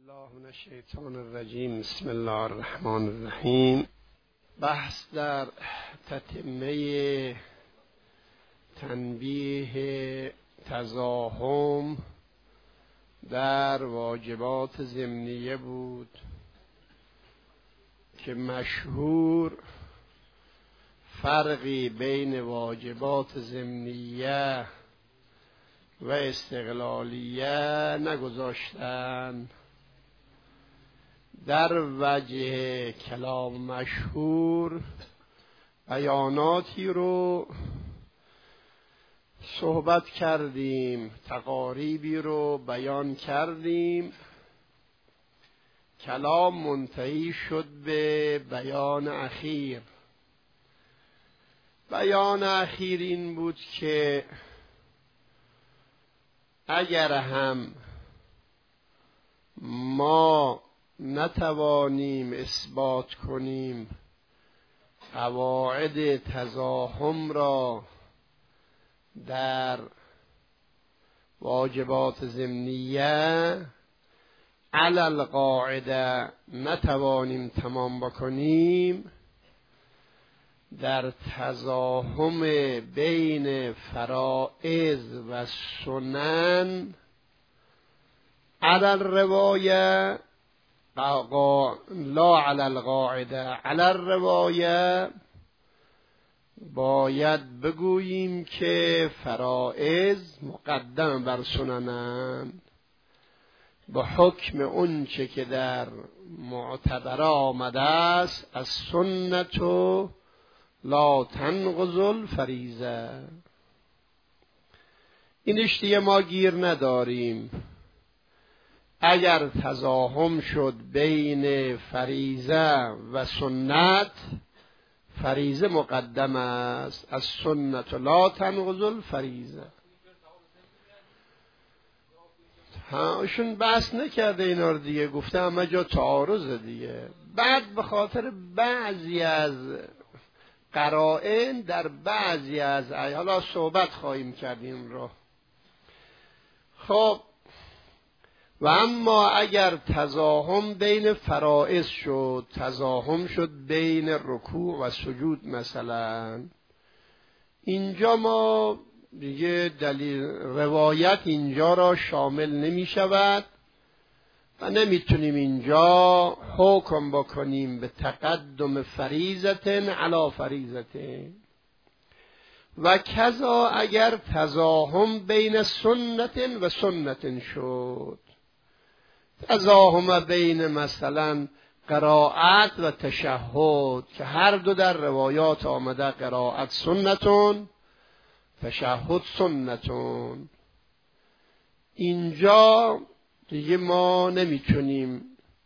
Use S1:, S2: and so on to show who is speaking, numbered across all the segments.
S1: الله من الشیطان الرجیم. بسم الله الرحمن الرحیم. بحث در تتمه تنبیه تزاحم در واجبات ضمنیه بود که مشهور فرقی بین واجبات ضمنیه و استقلالیه نگذاشتند. در وجه کلام مشهور بیاناتی رو صحبت کردیم، تقاریبی رو بیان کردیم. کلام منتهی شد به بیان اخیر. بیان اخیر این بود که اگر هم ما نتوانیم اثبات کنیم قواعد تزاحم را در واجبات ضمنیه علی القاعده نتوانیم تمام بکنیم، در تزاحم بین فرائض و سنن علی الروایه لا علی القاعده علی الروایه باید بگوییم که فرائض مقدم بر سننند به حکم اون چه که در معتبره آمده است از سنت و لا تنقض الفریضه. اینش دیگه ما گیر نداریم. اگر تزاحم شد بین فریضه و سنت، فریضه مقدم است از سنت و لا تنقض الفریضه. ایشون بحث نکرده اینا رو دیگه، گفته همه جا تعارض دیگه. بعد به خاطر بعضی از قرائن در بعضی از حالا صحبت خواهیم کردیم رو. خب و اما اگر تزاحم بین فرائض شد، تزاحم شد بین رکوع و سجود مثلا، اینجا ما دیگه دلیل روایت اینجا را شامل نمی شود و نمیتونیم اینجا حکم بکنیم به تقدم فریضتن علی فریضتن. و کذا اگر تزاحم بین سنتن و سنتن شد، تزاحم بین مثلا قرائت و تشهد که هر دو در روایات آمده، قرائت سنتون تشهد سنتون، اینجا دیگه ما نمیتونیم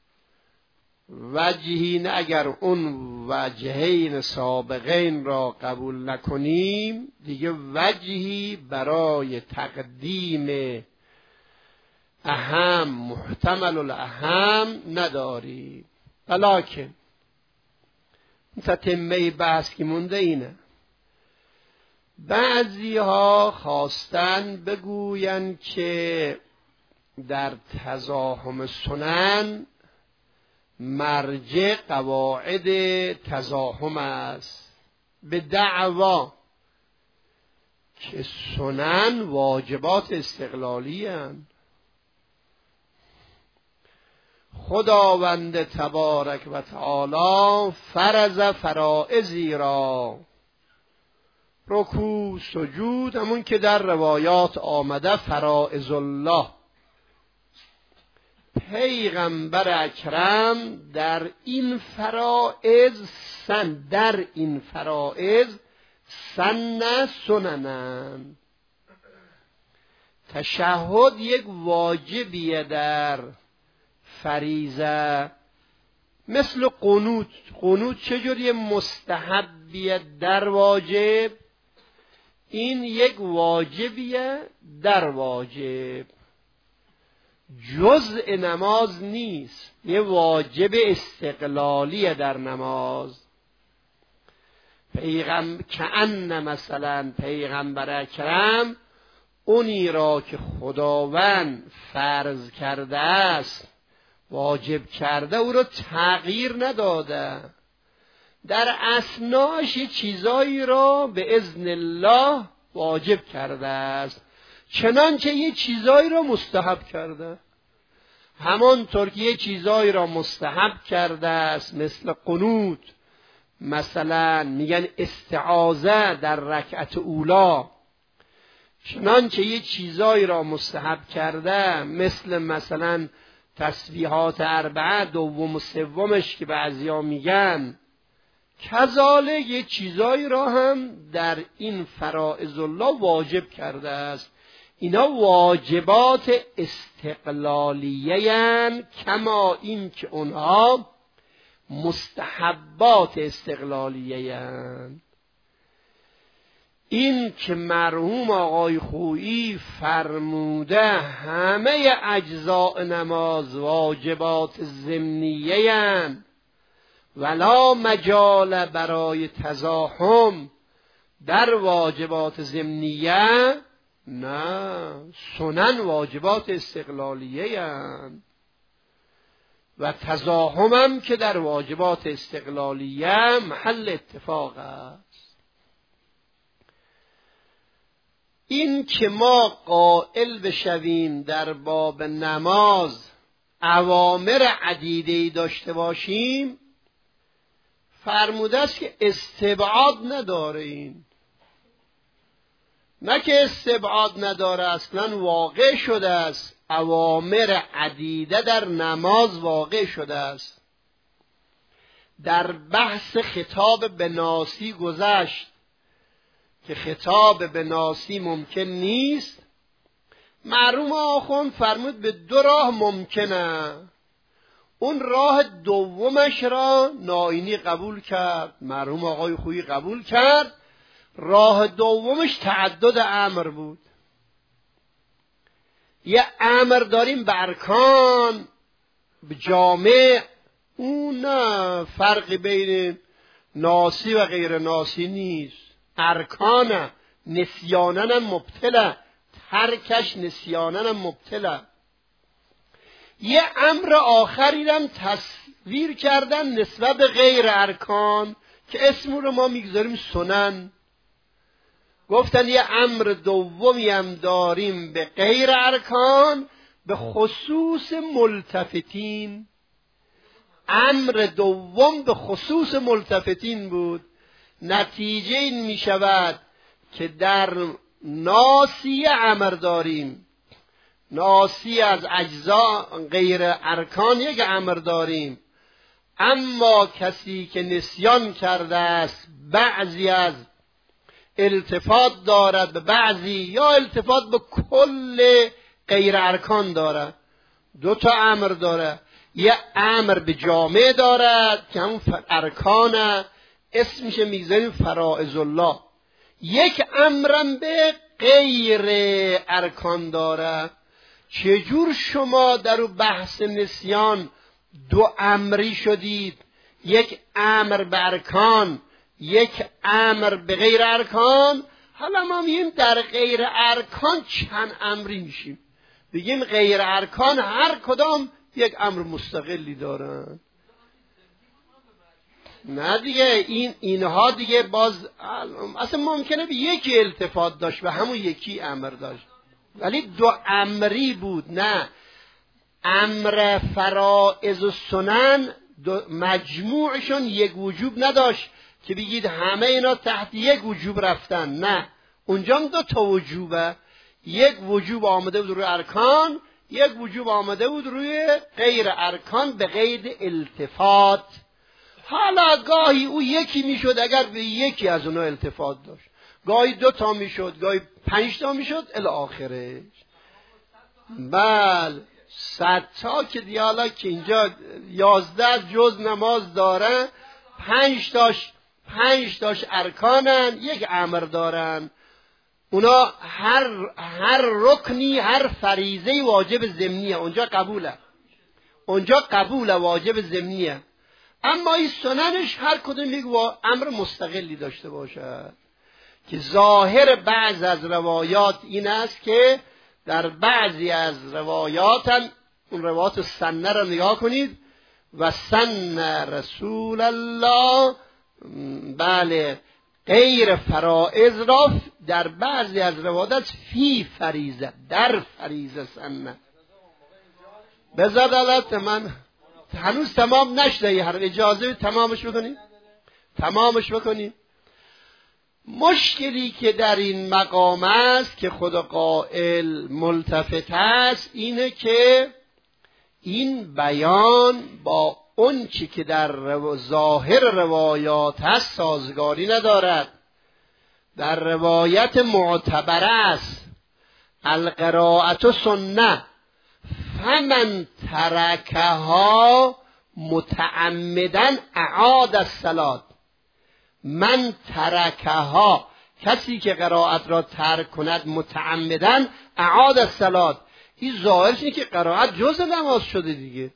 S1: وجهین اگر اون وجهین سابقین را قبول نکنیم، دیگه وجهی برای تقدیم اهم محتمل الاهم نداری. ولکن تتمه بحث که مونده اینه، بعضی ها خواستن بگوین که در تزاحم سنن مرجع قواعد تزاحم است، به دعوا که سنن واجبات استقلالی هستند. خداوند تبارک و تعالی فرض فرائضی را، رکوع سجود، همون که در روایات آمده فرائض الله، پیغمبر اکرم در این فرائض سن سننن. تشهد یک واجبیه در فریضه، مثل قنوت چجوری مستحبیه در واجب، این یک واجبیه در واجب، جزء نماز نیست، یه واجب استقلالیه در نماز. کأن مثلا پیغمبر اکرم اونی را که خداوند فرض کرده است واجب کرده او رو تغییر نداده، در اثناش چیزایی را به اذن الله واجب کرده است، چنانچه یه چیزایی را مستحب کرده. همانطور که یه چیزایی را مستحب کرده است، مثل قنوت، مثلا میگن استعاذه در رکعت اولا، چنانچه یه چیزایی را مستحب کرده، مثلا تسبیحات اربعه دوم و سومش که بعضیا میگن، کذالک یه چیزایی را هم در این فرائض الله واجب کرده است. اینا واجبات استقلالیه هستند، کما این که اونها مستحبات استقلالیه هستند. این که مرحوم آقای خویی فرموده همه اجزاء نماز واجبات ضمنیه هستند، ولا مجال برای تزاحم در واجبات ضمنیه، نه، سنن واجبات استقلالیه هستند و تزاحم هم که در واجبات استقلالیه محل اتفاق است. این که ما قائل بشویم در باب نماز اوامر عدیده‌ای داشته باشیم، فرموده است که استبعاد نداره. این نه که استبعاد نداره، اصلا واقع شده است. اوامر عدیده در نماز واقع شده است. در بحث خطاب به ناسی گذشت که خطاب به ناسی ممکن نیست. مرحوم آخوند فرمود به دو راه ممکنه. اون راه دومش را ناینی قبول کرد، مرحوم آقای خویی قبول کرد. راه دومش تعدد امر بود. یه امر داریم به ارکان، به جامع، اون نه فرقی بین ناسی و غیر ناسی نیست. ارکان نسیانن مبتلا، ترکش نسیانن مبتلا. یه امر آخری هم تصویر کردن نسبت به غیر ارکان که اسم رو ما میگذاریم سنن. گفتن یه امر دومی هم داریم به غیر ارکان، به خصوص ملتفتین. امر دوم به خصوص ملتفتین بود. نتیجه این می شود که در ناسی امر داریم، ناسی از اجزا غیر ارکان یک امر داریم، اما کسی که نسیان کرده است بعضی از التفات دارد به بعضی، یا التفات به کل غیر ارکان دارد. دو تا امر داره. یه امر به جامع دارد که همون ارکانه، اسمش میگذاریم فرائض الله. یک امرم به غیر ارکان داره. چجور شما در بحث نسیان دو امری شدید؟ یک امر به ارکان، یک امر به غیر ارکان. حالا ما میگیم در غیر ارکان چند امری میشیم. بگیم غیر ارکان هر کدام یک امر مستقلی دارن. نه دیگه، اینها دیگه باز اصلا ممکنه به یکی التفات داشت و همون یکی امر داشت، ولی دو امری بود. نه، امر فرائض و سنن مجموعشون یک وجوب نداشت که بگید همه اینا تحت یک وجوب رفتن. نه، اونجا دو تا وجوبه. یک وجوب آمده بود روی ارکان، یک وجوب آمده بود روی غیر ارکان به غیر التفات. حالا گاهی او یکی میشد اگر به یکی از اونها التفات داشت، گاهی 2 تا میشد، گاهی 5 تا میشد الی آخرش. بله، 100 تا که دیالا که اینجا 11 جز نماز داره، 5 تاش ارکانن، یک امر دارن. اونا هر رکنی، هر فریضه واجب ضمنیه، اونجا قبوله واجب ضمنیه. اما این سننش هر کدوم یک امر مستقلی داشته باشد که ظاهر بعض از روایات این است که در بعضی از روایات هم اون روایات سنه رو نگاه کنید. و سن رسول الله، بله، غیر فرائض را در بعضی از روایات فی فریضه، در فریضه سنه. بذار دلت من هنوز تمام نشده، هر اجازه تمامش بکنی. مشکلی که در این مقام است که خود قائل ملتفت است اینه که این بیان با اون چی که در ظاهر روایات هست سازگاری ندارد. در روایت معتبره است القراءة سنه فمن ترکها متعمدا اعاد الصلاة. من ترکها، کسی که قرائت را ترک کند متعمدا اعاد الصلاة. این ظاهرش اینه که قرائت جزء نماز شده دیگه.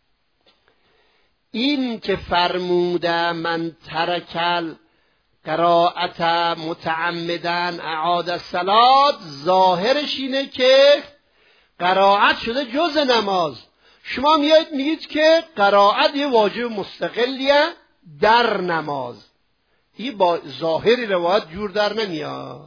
S1: این که فرموده من ترکل قرائت متعمدا اعاد الصلاة، ظاهرش اینه که قرائت شده جزء نماز. شما میگید که قرائت یه واجب مستقلیه در نماز. این با ظاهری روایت جور در نمیاد.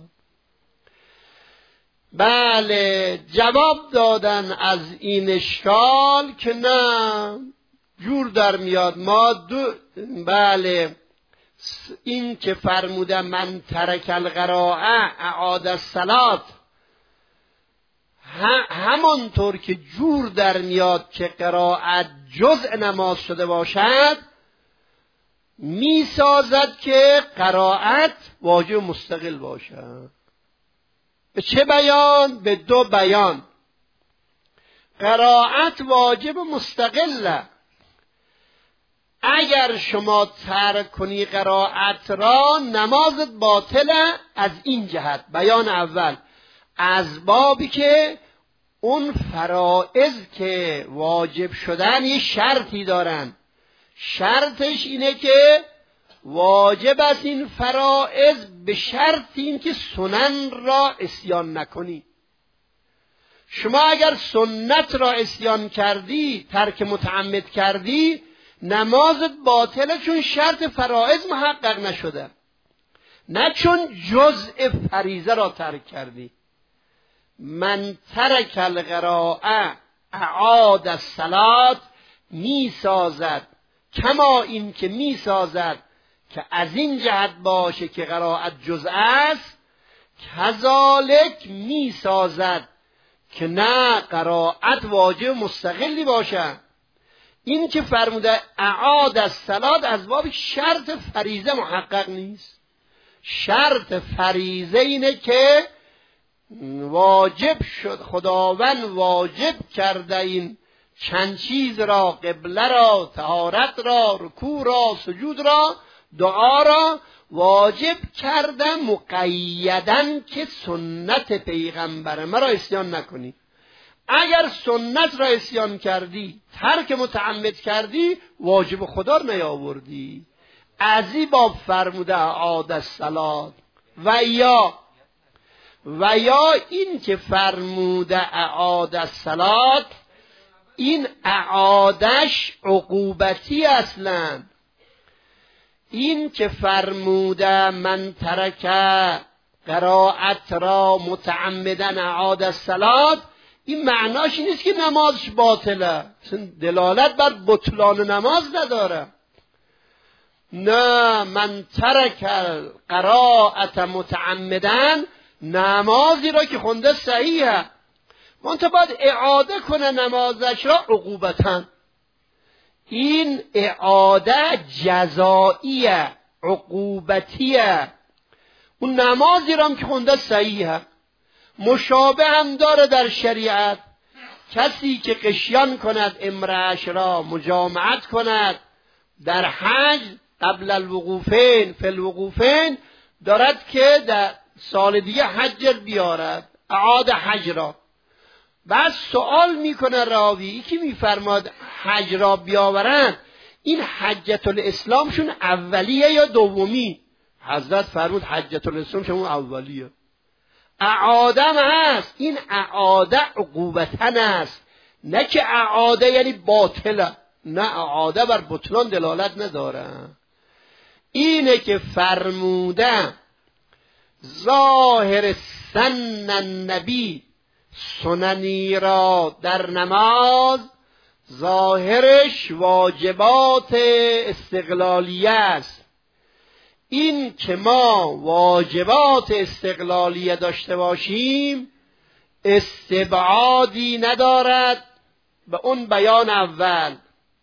S1: بله، جواب دادن از این اشکال که نه، جور در میاد. بله، این که فرموده من ترک القراءه اعاد الصلاة، همانطور که جور در میاد که قرائت جزء نماز شده باشد، می سازد که قرائت واجب مستقل باشد. به چه بیان؟ به دو بیان. قرائت واجب مستقله. اگر شما ترک کنی قرائت را نمازت باطله. از این جهت بیان اول، از بابی که اون فرائض که واجب شدن یه شرطی دارن. شرطش اینه که واجب است این فرائض به شرط این که سنن را عصیان نکنی. شما اگر سنت را عصیان کردی، ترک متعمد کردی، نمازت باطله، چون شرط فرائض محقق نشده، نه چون جزء فریضه را ترک کردی. من ترک القراءه اعاد الصلاة، می سازد کما این که می سازد که از این جهت باشه که قرائت جزء است، کذالک می سازد که نه قرائت واجب مستقلی باشه. این که فرموده اعاد الصلاة از باب شرط فریضه محقق نیست. شرط فریضه اینه که واجب شد، خداوند واجب کرده این چند چیز را، قبله را، طهارت را، رکوع را، سجود را، دعا را واجب کرده مقیدن که سنت پیغمبر مرا عصیان نکنی. اگر سنت را عصیان کردی، ترک متعمد کردی، واجب خدا را نیاوردی. از این باب فرموده اعاد الصلاة. و یا این که فرموده اعاد الصلاة، این اعادش عقوبتی اصلا. این که فرموده من ترک قرائت را متعمدا اعاد الصلاة، این معناش این نیست که نمازش باطله، دلالت بر بطلان نماز نداره. نه، من ترک قرائت متعمدا، نمازی را که خونده صحیحه، منتها باید اعاده کنه نمازش را عقوبتا. این اعاده جزائیه، عقوبتیه. اون نمازی را که خونده صحیحه. مشابه هم داره در شریعت. کسی که قشیان کند امرأش را، مجامعت کند در حج قبل الوقوفین فی الوقوفین، دارد که در سال دیگه حج بیارد، اعاد حج را. بعد سوال میکنه راوی که میفرماد حج را بیاورند، این حجت الاسلامشون اولیه یا دومی؟ حضرت فرمود حجت الاسلامشون اولیه. اعادم هست، این اعاده عقوبتن است، نه که اعاده یعنی باطله، نه، اعاده بر بطلان دلالت نداره. اینه که فرموده ظاهر سن النبی سننی را در نماز، ظاهرش واجبات استقلالیه است. این که ما واجبات استقلالیه داشته باشیم استبعادی ندارد به اون بیان اول.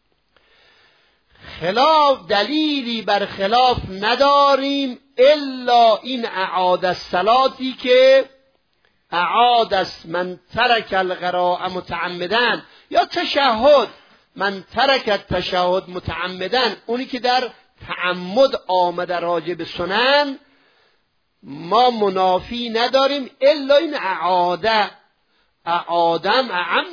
S1: خلاف دلیلی بر خلاف نداریم الا این اعاد الصلاتی که اعاد است من ترک القراء متعمدن، یا تشهد من ترک التشهد متعمدن، اونی که در تعمد آمده راجع به سنن ما منافی نداریم الا این اعاده. اعادم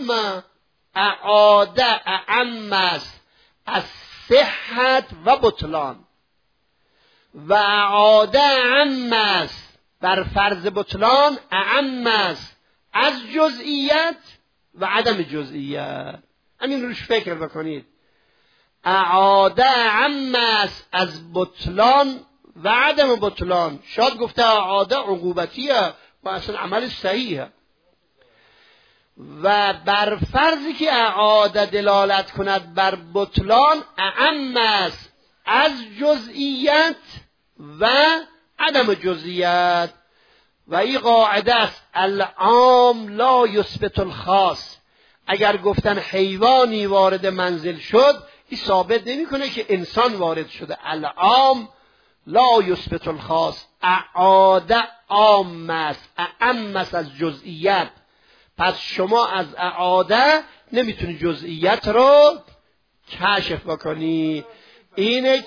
S1: اعم است از صحت و بطلان، و اعاده اعم است بر فرض بطلان، اعم است از جزئیت و عدم جزئیت. همین روش فکر بکنید. اعاده اعم است از بطلان و عدم بطلان. شاید گفته اعاده عقوبتیه و اصلا عمل صحیحه، و بر فرضی که اعاده دلالت کند بر بطلان اعم است از جزئیت و عدم جزئیت. و این قاعده است العام لا یثبت الخاص. اگر گفتن حیوانی وارد منزل شد، این ثابت نمیکنه که انسان وارد شده. العام لا یثبت الخاص. اعاده عام است، اعم است از جزئیت. پس شما از اعاده نمیتونی جزئیت رو کشف بکنی. اینه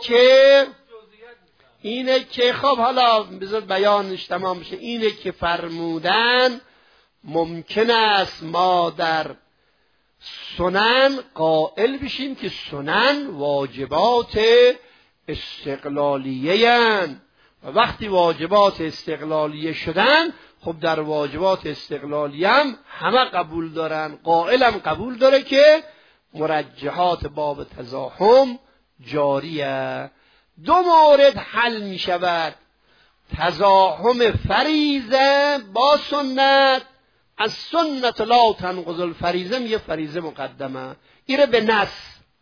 S1: که خب حالا بذار بیانش تمام بشه. اینه که فرمودن ممکن است ما در سنن قائل بشیم که سنن واجبات استقلالیه هستند، و وقتی واجبات استقلالیه شدن خب در واجبات استقلالیه هم همه قبول دارن. قائلم قبول داره که مرجحات باب تزاحم جاریه. دو مورد حل می شود: تزاحم فریضه با سنت. از سنت لا تنقض الفریضه، میگه فریضه مقدمه، ایره به نص.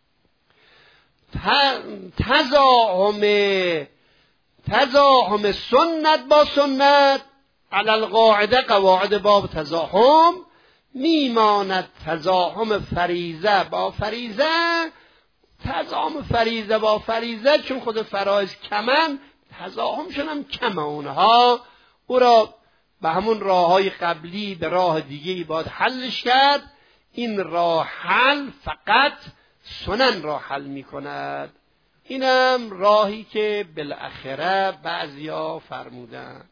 S1: تزاحم سنت با سنت علی القاعده، قواعد باب تزاحم میماند تزاحم فریضه با فریضه. تزاحم فریضه با فریضه چون خود فرایض کمن، تزاحمشون هم کمه اونها. او را به همون راههای قبلی به راه دیگه باید حلش کرد. این راه حل فقط سنن را حل می کند. اینم راهی که بالاخره بعضیا فرمودن.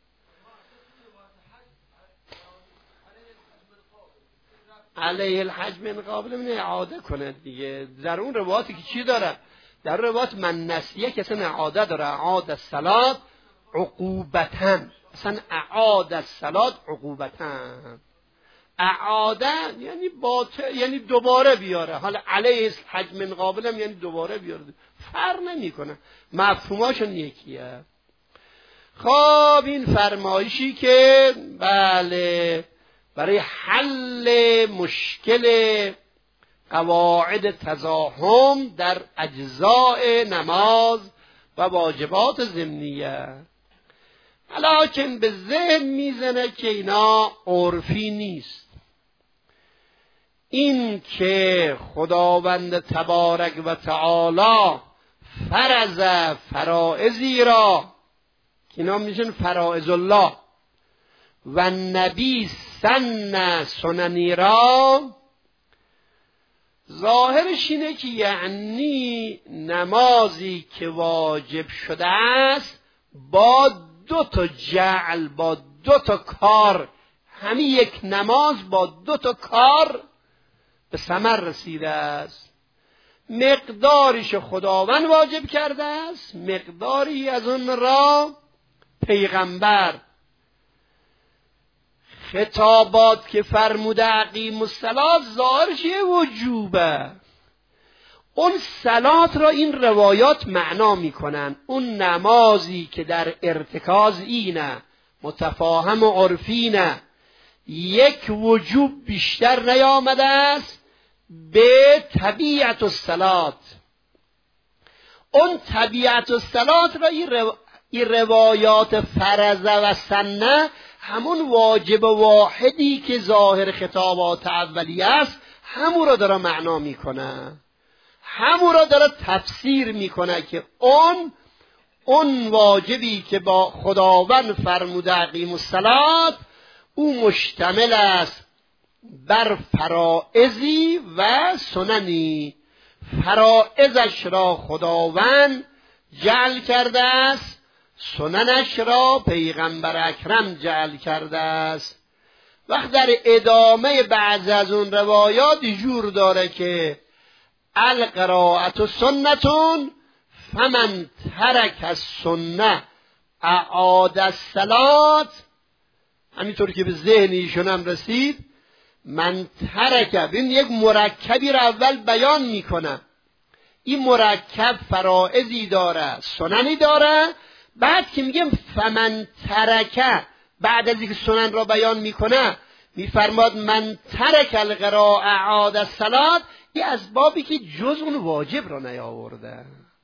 S1: علیه الحج من قابل من اعاده کنه دیگه. در اون روایاتی که چی داره؟ در روایات من نسیه که اصلا اعاده داره. اعاده الصلاة عقوبتن، اصلا اعاده الصلاة عقوبتن. اعاده یعنی یعنی دوباره بیاره. حالا علیه الحج من قابل یعنی دوباره بیاره، فرق نمیکنه، مفهوماشون یکیه. خب این فرمایشی که بله برای حل مشکل قواعد تزاحم در اجزاء نماز و واجبات ضمنیه. لکن به ذهن میزنه که اینا عرفی نیست. این که خداوند تبارک و تعالی فرض فرائضی را که اینا میشن فرائض الله و نبی سن سننی را، ظاهرش اینه که یعنی نمازی که واجب شده است با دو تا جعل، با دو تا کار، همین یک نماز با دو تا کار به ثمر رسیده است. مقداریش خداوند واجب کرده است، مقداری از اون را پیغمبر. خطابات که فرموده اقیم الصلاة ظاهرش وجوبه. اون صلات را این روایات معنا میکنن. اون نمازی که در ارتکاز اینه، متفاهم و عرفینه، یک وجوب بیشتر نیامده است به طبیعت الصلاة. اون طبیعت الصلاة را این روایات فرضه و سنه، همون واجب واحدی که ظاهر خطابات اولیه است، همون را داره معنا میکنه، همون را داره تفسیر میکنه که اون واجبی که با خداوند فرموده اقیم الصلاة، او مشتمل است بر فرائضی و سننی. فرائضش را خداوند جعل کرده است، سننش را پیغمبر اکرم جعل کرده است. وقت در ادامه بعض از اون روایات جور داره که القراءة سنتون فمن ترک السنه اعاد الصلاة. همینطور که به ذهن ایشون هم رسید، من ترک، ببین یک مرکبی را اول بیان میکنه. این مرکب فرائضی داره، سننی داره. بعد که میگم فمن ترک، بعد از اینکه سنن را بیان میکنه میفرماد من ترک القراءة اعاد الصلاة. این از بابی که جز اون واجب را نیاورده.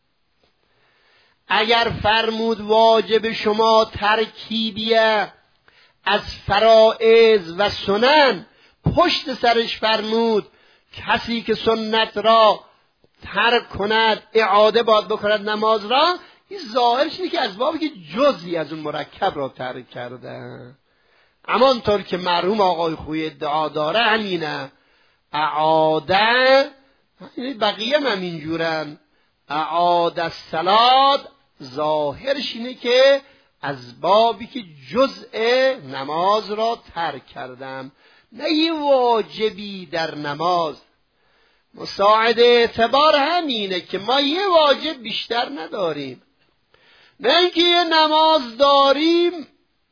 S1: اگر فرمود واجب شما ترکیبیه از فرائض و سنن، پشت سرش فرمود کسی که سنت را ترک کند اعاده باید بکند نماز را، این ظاهرش اینه که از بابی که جزئی از اون مرکب را ترک کرده. همانطور که مرحوم آقای خوی ادعا داره همینه، اعاده، بقیه هم اینجورن، اعاده الصلاة ظاهرش اینه که از بابی که جزء نماز را ترک کردم، نه یه واجبی در نماز. مساعد اعتبار همینه که ما یه واجب بیشتر نداریم، نه اینکه یه نماز داریم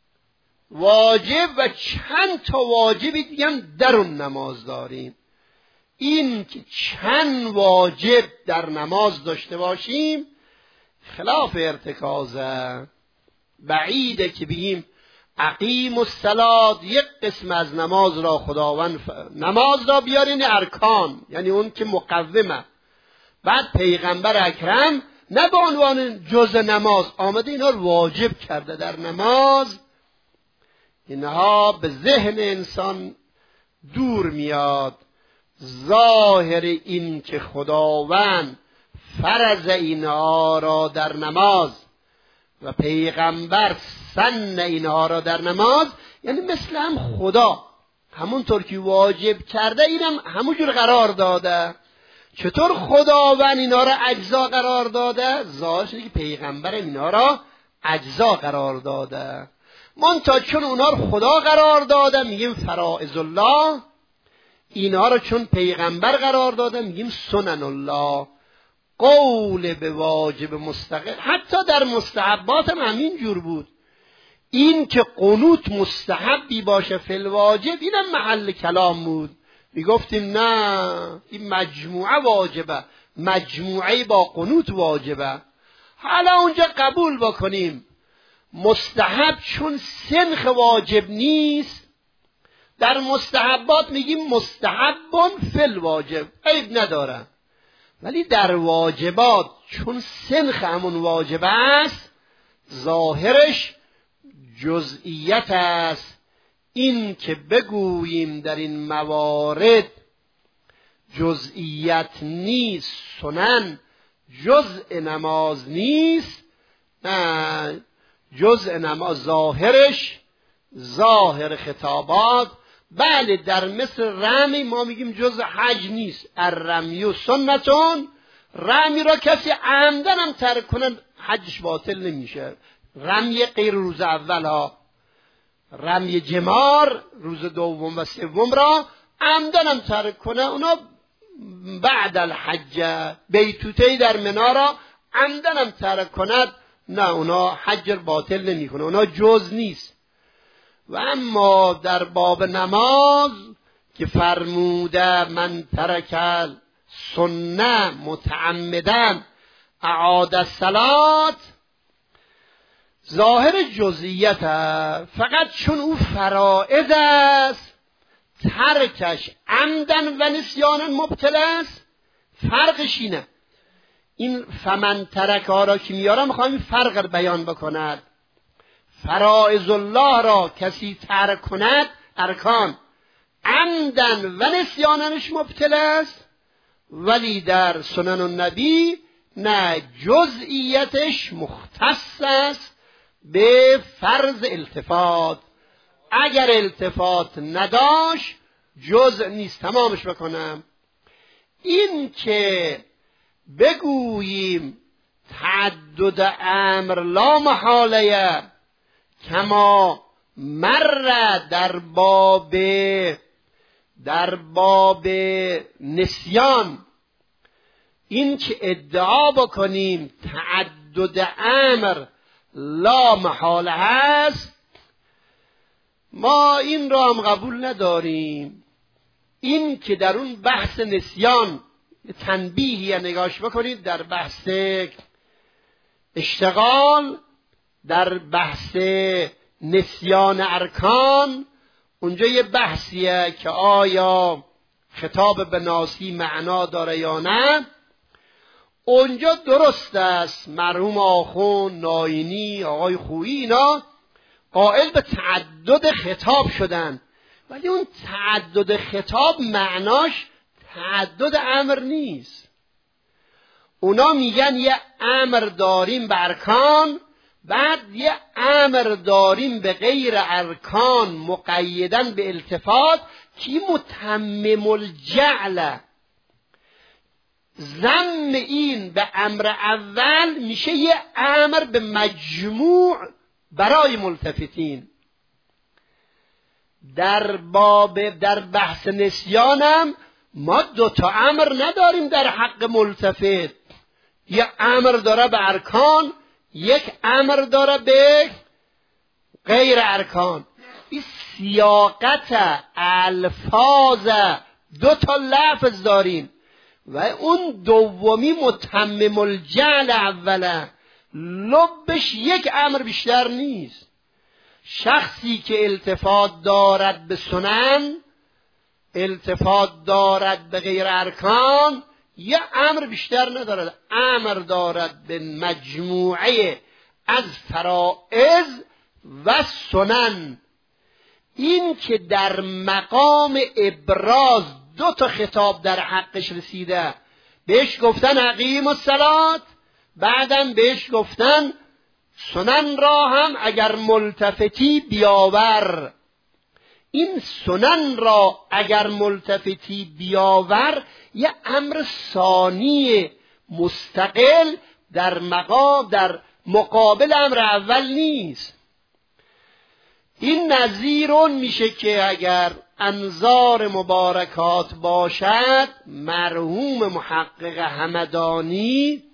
S1: واجب و چند تا واجب دیگه هم در اون نماز داریم. این که چند واجب در نماز داشته باشیم خلاف ارتکازه. بعیده که بگیم اقیم الصلاة یک قسم از نماز را خداوند نماز را بیارین ارکان، یعنی اون که مقومه، بعد پیغمبر اکرم نه به عنوان جز نماز آمده اینا رو واجب کرده در نماز. اینها به ذهن انسان دور میاد. ظاهر این که خداوند فرض اینها را در نماز و پیغمبر سن اینها را در نماز، یعنی مثل هم خدا همونطور که واجب کرده اینم همونجور قرار داده. چطور خداوند اینها را اجزا قرار داده؟ ظاهر شده که پیغمبر اینها را اجزا قرار داده. منتها چون اونها رو خدا قرار داده میگیم فرائض الله، اینها رو چون پیغمبر قرار داده میگیم سنن الله. قول به واجب مستقل، حتی در مستحبات هم همین جور بود. این که قنوت مستحبی باشه فی الواجب اینم محل کلام بود، میگفتیم نه این مجموعه واجبه، مجموعه با قنوت واجبه. حالا اونجا قبول بکنیم مستحب چون سنخ واجب نیست، در مستحبات میگیم مستحبون فی الواجب، عیب نداره. ولی در واجبات چون سنخ همون واجب است ظاهرش جزئیت است. این که بگوییم در این موارد جزئیت نیست، سنن جزء نماز نیست، نه جزء نماز ظاهرش ظاهر خطابات. بله در مثل رمی ما میگیم جزء حج نیست، الرمی و سنتون، رمی را کسی عمدن هم ترک کنه حجش باطل نمیشه. رمی غیر روز اول ها، رمی جمار روز دوم و سوم را عمدن هم ترک کنه، اونا بعد الحج بیتوته در منا را عمدن هم ترک کند، نه اونا حج باطل نمی کنه، اونا جز نیست. و اما در باب نماز که فرموده من ترک سنه متعمدا اعاد الصلات، ظاهر جزئیت فقط چون او فرائض است ترکش عمدن و نسیانا مبتل است. فرقش اینه. این فمن ترک ها را که میارم میخوام این فرق را بیان بکند. فرائض الله را کسی ترک کند ارکان عمدن و نسیانش مبتل است، ولی در سنن النبی نه، جزئیتش مختص است به فرض التفات. اگر التفات نداشت جزء نیست. تمامش بکنم. این که بگوییم تعدد امر لا محاله کما مر در باب نسیان، این که ادعا بکنیم تعدد امر لا محاله هست، ما این را هم قبول نداریم. این که در اون بحث نسیان تنبیهی نگاش بکنید، در بحث اشتغال، در بحث نسیان ارکان، اونجا یه بحثیه که آیا خطاب به ناسی معنا داره یا نه. اونجا درست است مرحوم آخوند ناینی، آقای خویی، اینا قائل به تعدد خطاب شدن، ولی اون تعدد خطاب معناش تعدد امر نیست. اونا میگن یه امر داریم به ارکان، بعد یه امر داریم به غیر ارکان مقیدن به التفات که متمم الجعل. ضم این به امر اول میشه یه امر به مجموع برای ملتفتین. در بحث نسیانم ما دوتا امر نداریم در حق ملتفت. یه امر داره به ارکان، یک امر داره به غیر ارکان. این سیاقت الفاظ دوتا لفظ داریم و اون دومی متمم الجعل اوله، لبش یک امر بیشتر نیست. شخصی که التفات دارد به سنن، التفات دارد به غیر ارکان، یه امر بیشتر ندارد، امر دارد به مجموعه از فرائض و سنن. این که در مقام ابراز دو تا خطاب در حقش رسیده، بهش گفتن اقیم الصلات، بعدم بهش گفتن سنن را هم اگر ملتفتی بیاور. این سنن را اگر ملتفتی بیاور یه امر ثانی مستقل در مقابل امر اول نیست. این نظیرون میشه که اگر انظار مبارکات باشد، مرحوم محقق همدانی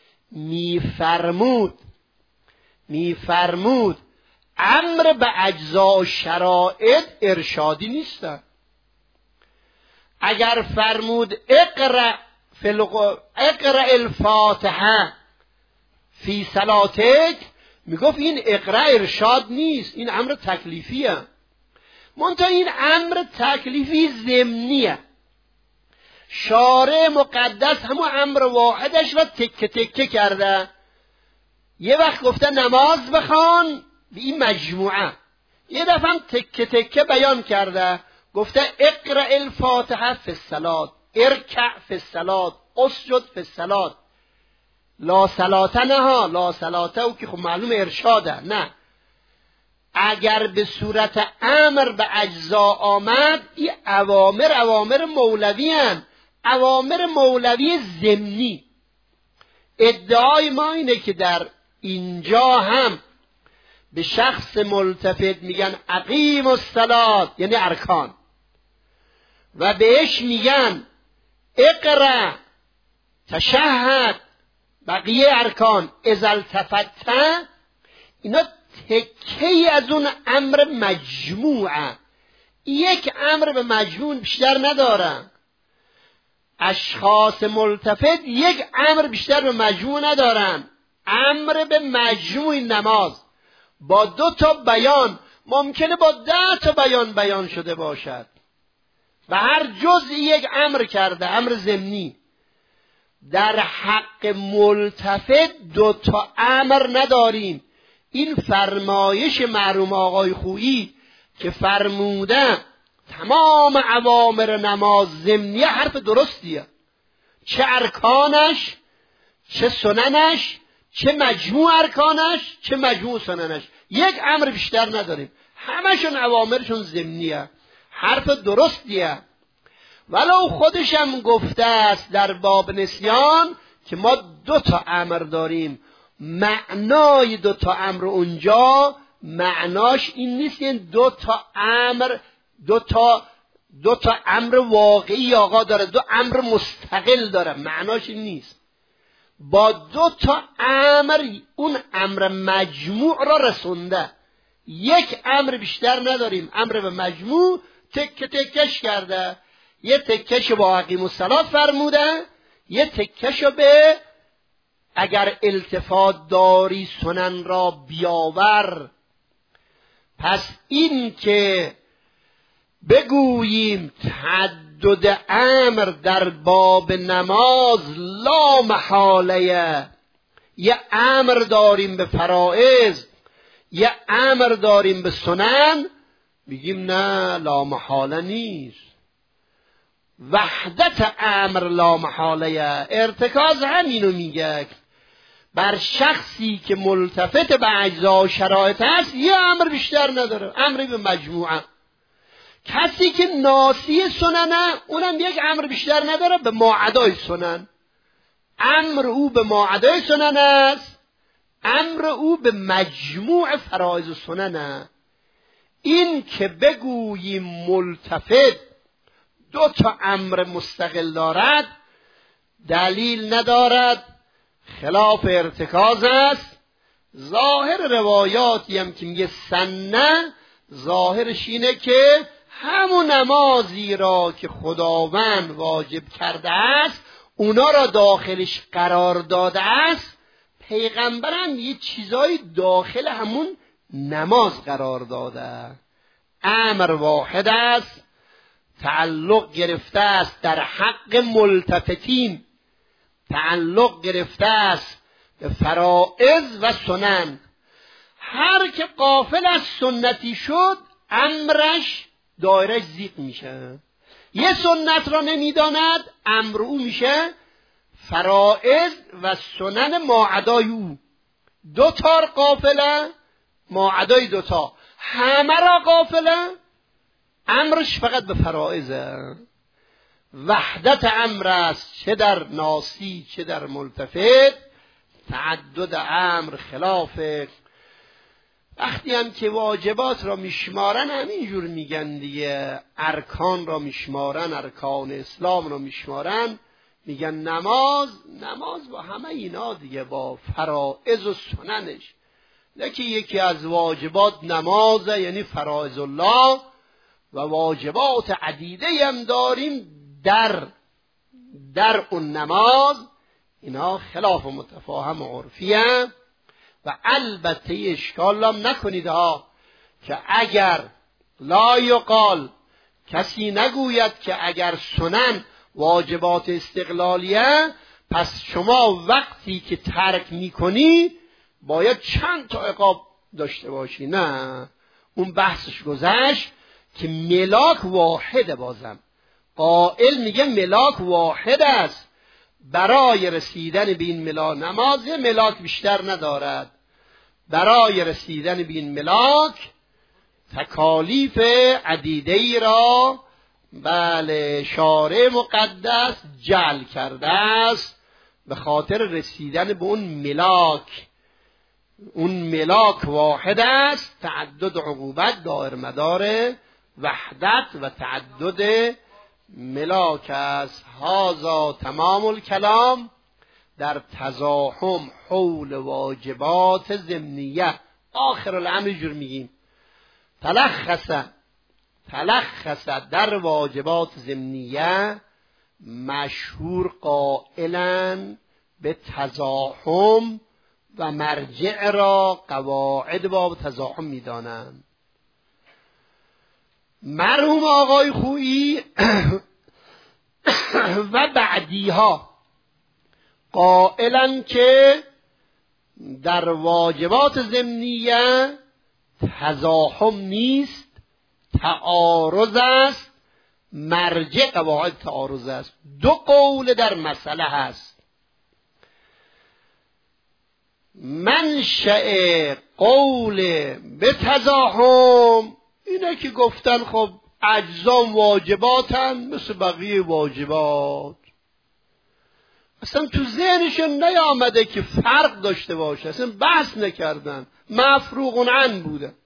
S1: میفرمود امر به اجزا و شرائط ارشادی نیستن. اگر فرمود اقرأ الفاتحه فی صلاتک، میگفت این اقرأ ارشاد نیست، این امر تکلیفیه. منتها این امر تکلیفی ضمنیه. شارع مقدس همون امر واحدش را تکه تکه کرده. یه وقت گفته نماز بخوان به این مجموعه، یه دفعه هم تکه تکه بیان کرده، گفته اقرأ الفاتحه فی الصلات، ارکع فی الصلات، اسجد فی الصلات. لا صلات نه ها، لا صلات او که خب معلوم ارشاده. نه، اگر به صورت امر به اجزا آمد، این اوامر مولوی هستند، اوامر مولوی ضمنی. ادعای ما اینه که در اینجا هم به شخص ملتفت میگن اقیم الصلات، یعنی ارکان، و بهش میگن اقرأ، تشهد، بقیه ارکان، اذا التفت، اینا تکه‌ای از اون امر مجموعه. یک امر به مجموع بیشتر ندارن. اشخاص ملتفت یک امر بیشتر به مجموع ندارن. امر به مجموع نماز با 2 تا بیان ممکنه با 10 تا بیان شده باشد و هر جزئی یک امر کرده، امر ضمنی. در حق ملتفت 2 تا امر نداریم. این فرمایش مرحوم آقای خویی که فرمودن تمام اوامر نماز ضمنیه حرف درستیه، چه ارکانش، چه سننش، چه مجموع ارکانش، چه مجموع سننش. یک امر بیشتر نداریم، همشون اوامرشون ضمنیه، حرف درستیه. ولو خودشم گفته است در باب نسیان که ما 2 تا امر داریم. معنای 2 تا امر اونجا معناش این نیست که 2 تا امر دو تا امر واقعی آقا داره، 2 امر مستقل داره، معناش این نیست. با 2 تا امر اون امر مجموع را رسونده. یک امر بیشتر نداریم، امر به مجموع تکه تکش کرده. یه تکهشو با اقیم الصلاة فرموده، یه تکهشو به اگر التفات داری سنن را بیاور. پس این که بگوییم تعدد امر در باب نماز لا محاله، یه امر داریم به فرائض، یه امر داریم به سنن، میگیم نه لا محاله نیست. وحدت امر لا محاله. ارتکاز همینو میگه، بر شخصی که ملتفت به اجزا و شرایط هست یه امر بیشتر نداره، امری به مجموعه. کسی که ناسی سننه اونم یک امر بیشتر نداره به ماعدای سنن. امر او به ماعدای سنن است، امر او به مجموع فرایض و سنن. این که بگوییم ملتفت 2 تا امر مستقل دارد دلیل ندارد، خلاف ارتکاز است. ظاهر روایاتی هم که میگه سنه، ظاهرش اینه که همون نمازی را که خداوند واجب کرده است اونا را داخلش قرار داده است. پیغمبرم یه چیزایی داخل همون نماز قرار داده. امر واحد است، تعلق گرفته است در حق ملتفتین، تعلق گرفته است به فرائض و سنن. هر که غافل از سنتی شد امرش دایرش ضیق میشه. یه سنت را نمیداند، امر او میشه فرائض و سنن ماعدای او. 2 تا غافله، ماعدای 2 تا. همه را غافله، امرش فقط به فرائضه. وحدت امر است، چه در ناسی چه در ملتفت. تعدد امر خلافه. وقتی هم که واجبات را میشمارن همینجور میگن دیگه، ارکان را میشمارن، ارکان اسلام را میشمارن، میگن نماز با همه اینا دیگه، با فرائض و سننش. لکه یکی از واجبات نمازه، یعنی فرائض الله، و واجبات عدیده هم داریم در اون نماز. اینا خلاف متفاهم و عرفیه. و البته اشکال هم نکنید ها که اگر لا یقال، کسی نگوید که اگر سنن واجبات استقلالیه پس شما وقتی که ترک میکنی باید چند تا عقاب داشته باشی. نه، اون بحثش گذشت که ملاک واحده. بازم قائل میگه ملاک واحد است، برای رسیدن به این ملاک نماز ملاک بیشتر ندارد. برای رسیدن به این ملاک تکالیف عدیده‌ای را بله شارع مقدس جعل کرده است به خاطر رسیدن به اون ملاک. اون ملاک واحد است، تعدد عقوبت دایر مدار وحدت و تعدد ملاک است. هذا تمام الکلام در تزاحم حول واجبات ضمنیه. آخر الامر جور میگیم تلخص در واجبات ضمنیه مشهور قائلا به تزاحم و مرجع را قواعد باب تزاحم میدانند. مرحوم آقای خویی و بعدیها قائلا که در واجبات ضمنیه تزاحم نیست، تعارض است، مرجع قواعد تعارض است. دو قول در مسئله هست. منشأ قول به تزاحم اینه که گفتن خب اجزام واجباتن مثل بقیه واجبات، اصلا تو ذهنشون نیامده که فرق داشته باشه، اصلا بحث نکردن، مفروغ عنه بوده.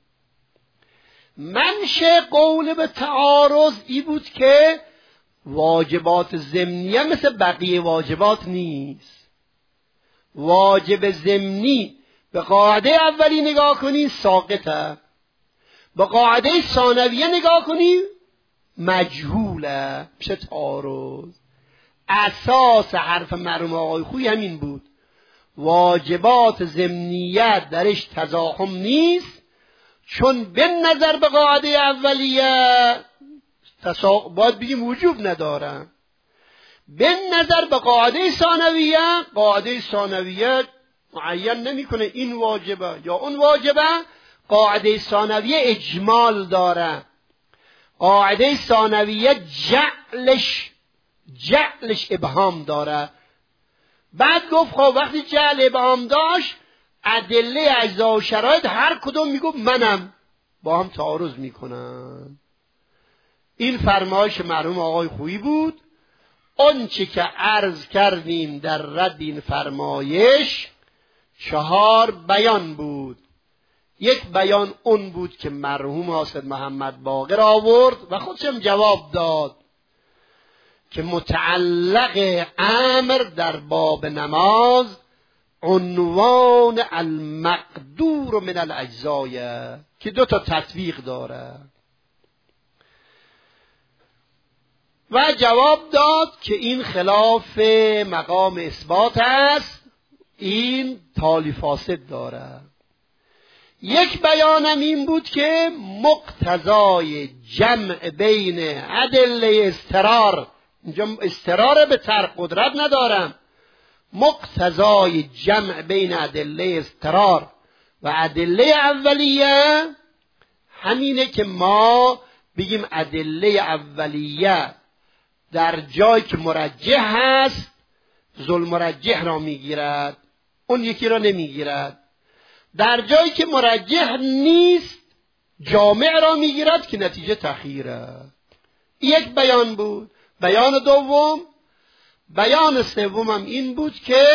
S1: منشأ قول به تعارض ای بود که واجبات ضمنیه مثل بقیه واجبات نیست. واجب ضمنی به قاعده اولی نگاه کنی ساقطه، به قاعده ثانویه نگاه کنی مجهوله، میشه تعارض. اساس حرف مرحوم آقای خویی همین بود، واجبات ضمنیه درش تزاحم نیست، چون به نظر به قاعده اولیه باید بگیم وجوب ندارن، به نظر به قاعده ثانویه معین نمیکنه این واجبه یا اون واجبه. قاعده ثانویه اجمال داره، قاعده ثانویه جعلش ابهام داره. بعد گفت خب وقتی جعل ابهام داشت ادله اجزا و شرایط هر کدوم میگفت منم با هم تعارض میکنن. این فرمایش مرحوم آقای خویی بود. اون چه که عرض کردیم در رد این فرمایش 4 بیان بود. یک بیان اون بود که مرحوم حاسد محمد باقر آورد و خودشم جواب داد که متعلق امر در باب نماز عنوان المقدور من الاجزایه که 2 تا تطبیق داره، و جواب داد که این خلاف مقام اثبات است، این تالی فاسد داره. یک بیانم این بود که مقتضای جمع بین ادله استرار، اینجا استرار به ترک قدرت ندارم، مقتضای جمع بین ادله استرار و ادله اولیه همینه که ما بگیم ادله اولیه در جایی که مرجح هست ذل مرجح را میگیرد، اون یکی را نمیگیرد. در جایی که مرجح نیست جامع را میگیرد که نتیجه تخیره. یک بیان بود. بیان دوم، بیان سومم این بود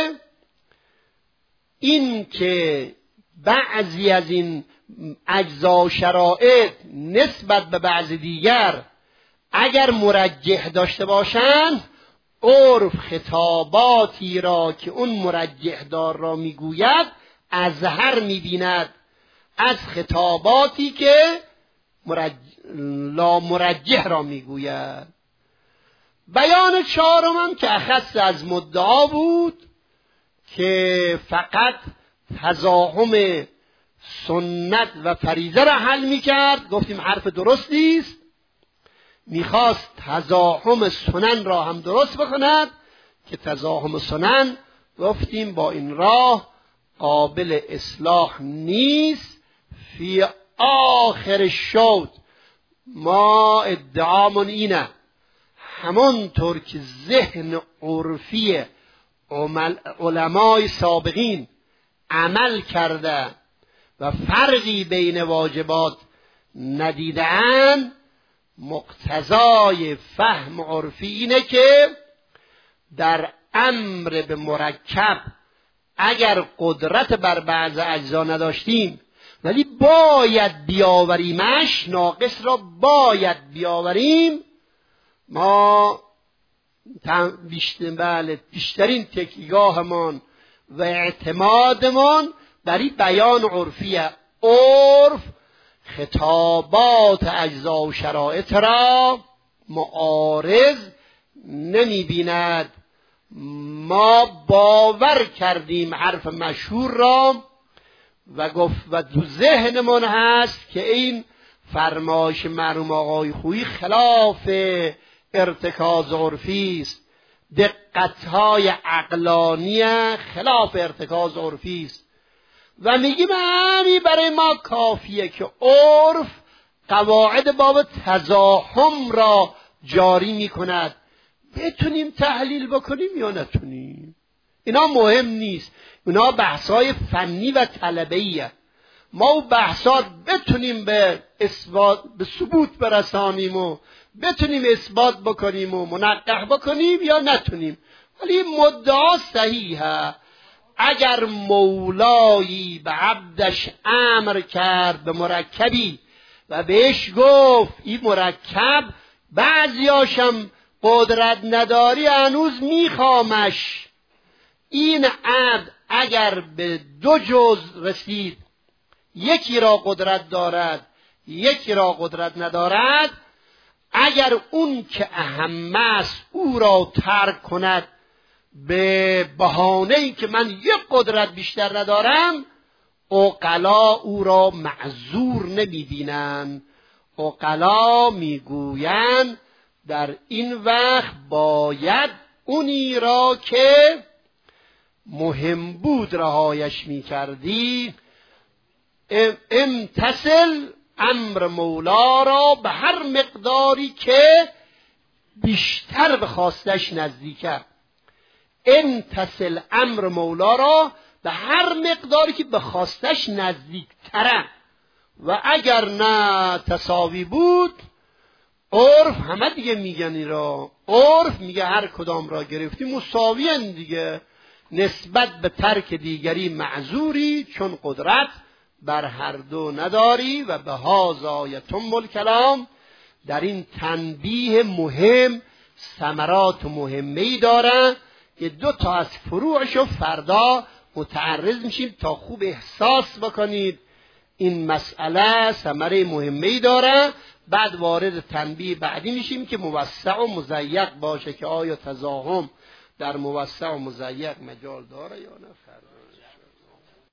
S1: که بعضی از این اجزا و شرایط نسبت به بعض دیگر اگر مرجح داشته باشند عرف خطاباتی را که اون مرجح دار را میگوید اظهر میبیند از خطاباتی که لا مرجح را میگوید. بیان چهارم که اخص از مدعا بود که فقط تزاحم سنت و فریضه را حل میکرد. گفتیم حرف درستی است، میخواست تزاحم سنن را هم درست بکند که تزاحم سنن گفتیم با این راه قابل اصلاح نیست. فی آخر شوط ما ادعامون اینه همانطور که ذهن عرفی علمای سابقین عمل کرده و فرقی بین واجبات ندیدن، مقتضای فهم عرفی اینه که در امر به مرکب اگر قدرت بر بعض اجزا نداشتیم ولی باید بیاوریمش، ناقص را باید بیاوریم، ما بیشترین تکیه‌گاهمان و اعتمادمان برای بیان عرفی عرف خطابات اجزا و شرایط را معارض نمی بیند. ما باور کردیم حرف مشهور را و گفت و تو ذهنمون هست که این فرمایش مرحوم آقای خویی خلاف ارتکاز عرفی است، دقت‌های عقلانی خلاف ارتکاز عرفی است و میگیم همین برای ما کافیه که عرف قواعد باب تزاحم را جاری میکند، بتونیم تحلیل بکنیم یا نتونیم اینا مهم نیست، اینا بحثای فنی و طلبه‌ایه. ما بحثات بتونیم به ثبوت برسانیم و بتونیم اثبات بکنیم و منقح بکنیم یا نتونیم، ولی مدعا صحیحه. اگر مولایی به عبدش امر کرد به مرکبی و بهش گفت این مرکب بعضیاشم قدرت نداری هنوز میخوامش، این عبد اگر به 2 جز رسید، یکی را قدرت دارد یکی را قدرت ندارد، اگر اون که اهم است او را ترک کند به بهانه‌ای که من یک قدرت بیشتر ندارم، عقلا او را معذور نمی‌بینند. عقلا میگویند در این وقت باید اونی را که مهم بود رهایش می‌کردی، امتثل امر مولا را به هر مقداری که بیشتر به خواستش نزدیکه. امتثل امر مولا را به هر مقداری که به خواستش نزدیکتره و اگر نه تساوی بود، عرف همه دیگه میگن این را، عرف میگه هر کدام را گرفتی مساویان دیگه، نسبت به ترک دیگری معذوری چون قدرت بر هر دو نداری. و به هذا یتم الکلام، در این تنبیه مهم ثمرات مهمه‌ای داره که 2 تا از فروعشو فردا متعرض میشیم تا خوب احساس بکنید این مسئله ثمره مهمه‌ای داره. بعد وارد تنبیه بعدی میشیم که موسع و مضیق باشه که آیا تزاحم در موسع و مضیق مجال داره یا نه.